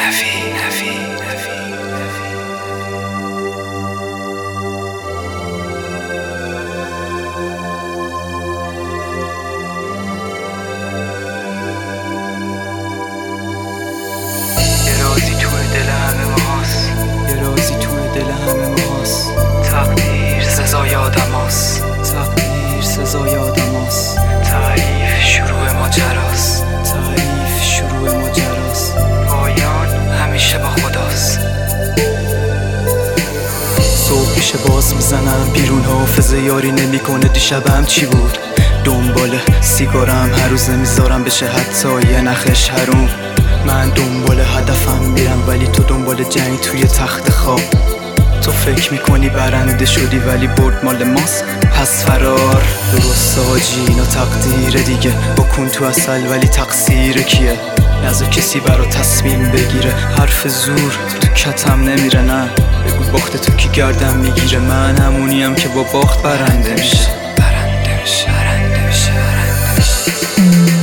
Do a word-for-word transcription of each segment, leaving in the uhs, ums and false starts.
نفی نفی نفی یه رازی توی دل همه ماست، یه رازی توی دل همه ماست. تقدیر سزای آدم هاست، تقدیر سزای آدم هاست. تعریف شروع ماجراست، تعریف شروع ماجراست. پایان همیشه با خداست. صبح میشه باز میزنم بیرون، حافظه یاری نمیکنه دیشبم چی بود. دنبال سیگارم هر روز نمیذارم بشه حتی یه نخش حروم. من دنبال هدفم میرم ولی تو دنبال جنگ توی تخت خواب. تو فکر میکنی برنده شدی ولی برد مال ماست. پس فرار درست حاجی، اینا تقدیر دیگه. بکن تو اصل ولی تقصیر کیه؟ نذار کسی برا تصمیم بگیره. حرف زور تو کتم نمیره، نه بگو باخت تو کی گردم میگیره. من همونیم که با باخت برنده میشه، برنده میشه، برنده میشه، برنده میشه.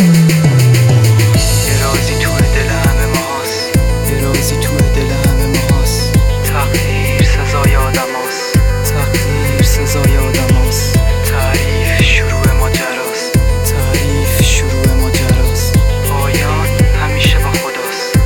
یه رازی توی دل همه ماست، یه رازی توی دل همه ماست. تقدیر سزای آدم هاست، تقدیر سزای آدم هاست. تعریف شروع ماجراست، تعریف شروع ماجراست. پایان همیشه با خداست.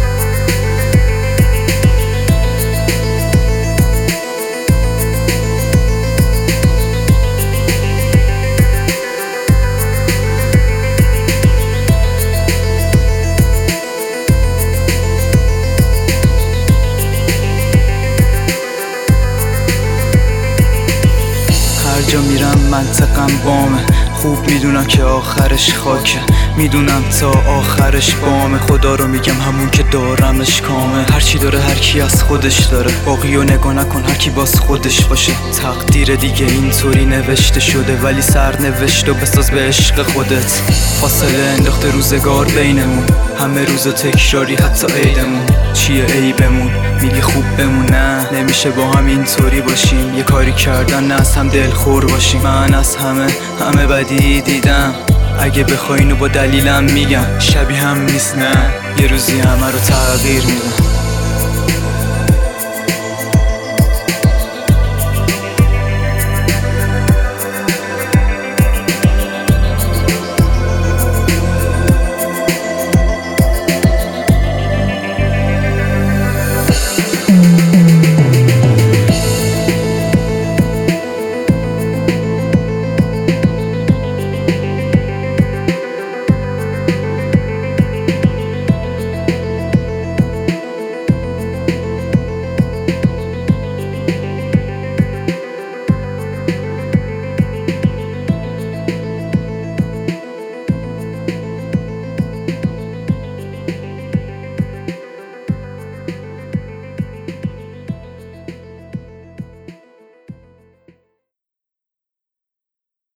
هر جا میرم منطقم بامه، خوب میدونم که آخرش خاکه. میدونم تا آخرش بامه، خدا رو میگم همون که دارمش کامه. هرچی داره هر کی از خودش داره، باقی رو نگاه نکن هر کی باز خودش باشه. تقدیر دیگه اینطوری نوشته شده ولی سر نوشت و بساز به عشق خودت. فاصله انداخته روزگار بینمون، همه روزا تکراری حتی عیدمون. چیه عیبمون؟ میگی خوب بمون، نه نمیشه با هم اینطوری باشیم. یه کاری کردن نه از هم دلخور باشیم. من از همه همه بدی دیدم، اگه بخوای اینو با دلیلم میگم. شبیه هم نیست نه، یه روزی همه رو تغییر میدم.